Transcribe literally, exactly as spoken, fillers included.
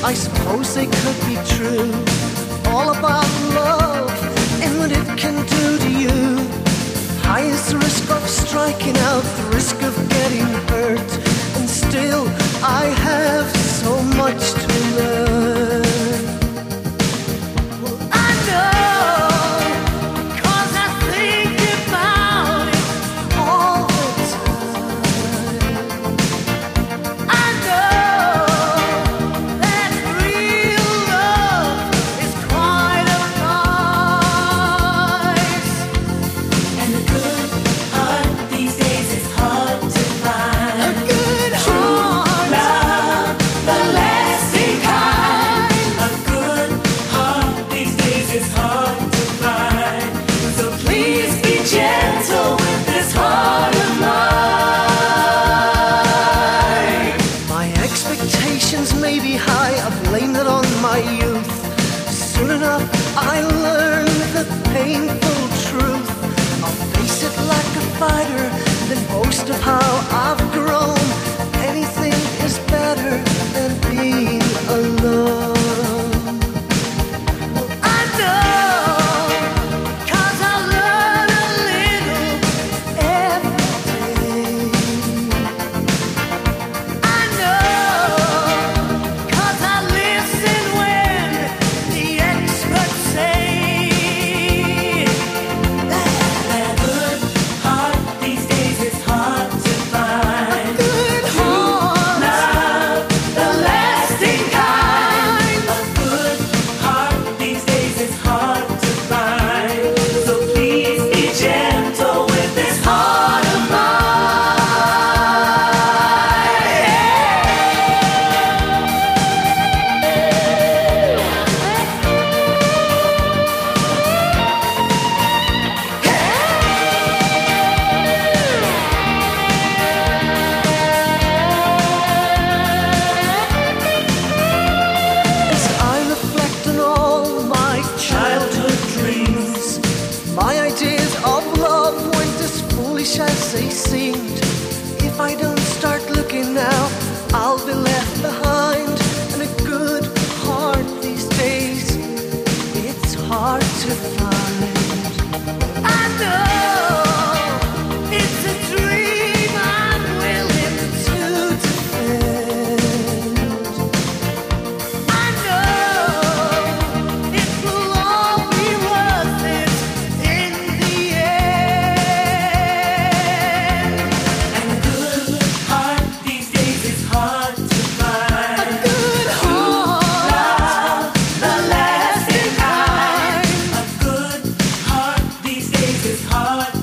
I suppose they could be true. All about love and what it can do to you. High is the risk of striking out, the risk of getting hurt, and still I have so much to learn. Well, I know, 'cause I think about it all the time. I know that real love is quite a price. And a good heart these days is hard to find. A good heart, Love, the lasting kind. A good heart these days is hard to find. So please be gentle with this heart of mine. my expectations may be high. I blame it on my youth. Soon enough, I learn the painful truth. I'll face it like a fighter, then boast of how I've grown. Anything is better than being alone. Well, I know, 'cause I learn a little every day. I know, 'cause I listen when the experts say that A good heart these days is hard to find. good heart, Love, the lasting kind. A good heart these days is hard to find. So please be gentle with this heart of as I reflect on all my childhood dreams, my ideas of love weren't as foolish as they seemed. If I don't start looking now, I'll be left behind. And a good heart these days, it's hard to find. I know it's a dream I'm willing to defend. I know it will all be worth it in the end. And a good heart these days is hard to find. A good heart, Love, the lasting kind. A good heart these days is hard